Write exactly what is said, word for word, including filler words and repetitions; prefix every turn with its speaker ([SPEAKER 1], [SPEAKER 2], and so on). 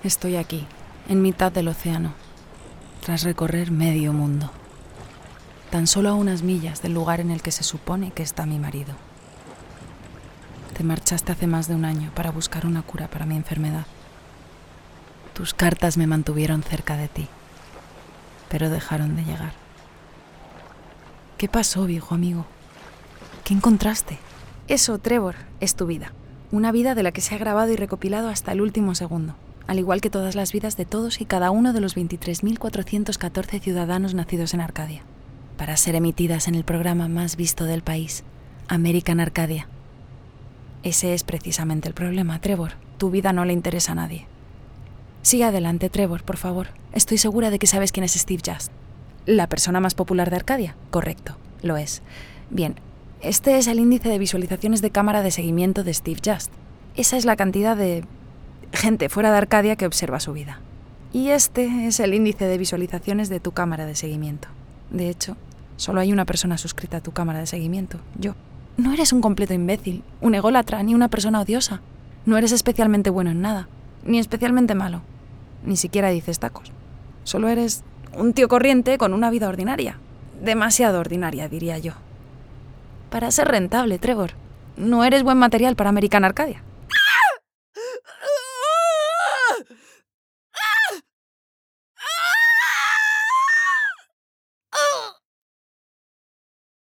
[SPEAKER 1] Estoy aquí, en mitad del océano, tras recorrer medio mundo. Tan solo a unas millas del lugar en el que se supone que está mi marido. Te marchaste hace más de un año para buscar una cura para mi enfermedad. Tus cartas me mantuvieron cerca de ti, pero dejaron de llegar. ¿Qué pasó, viejo amigo? ¿Qué encontraste?
[SPEAKER 2] Eso, Trevor, es tu vida. Una vida de la que se ha grabado y recopilado hasta el último segundo, al igual que todas las vidas de todos y cada uno de los veintitrés mil cuatrocientos catorce ciudadanos nacidos en Arcadia, para ser emitidas en el programa más visto del país, American Arcadia. Ese es precisamente el problema, Trevor. Tu vida no le interesa a nadie. Sigue adelante, Trevor, por favor. Estoy segura de que sabes quién es Steve Just. ¿La persona más popular de Arcadia? Correcto, lo es. Bien, este es el índice de visualizaciones de cámara de seguimiento de Steve Just. Esa es la cantidad de gente fuera de Arcadia que observa su vida. Y este es el índice de visualizaciones de tu cámara de seguimiento. De hecho, solo hay una persona suscrita a tu cámara de seguimiento, yo. No eres un completo imbécil, un ególatra, ni una persona odiosa. No eres especialmente bueno en nada, ni especialmente malo. Ni siquiera dices tacos. Solo eres un tío corriente con una vida ordinaria. Demasiado ordinaria, diría yo. Para ser rentable, Trevor. No eres buen material para American Arcadia.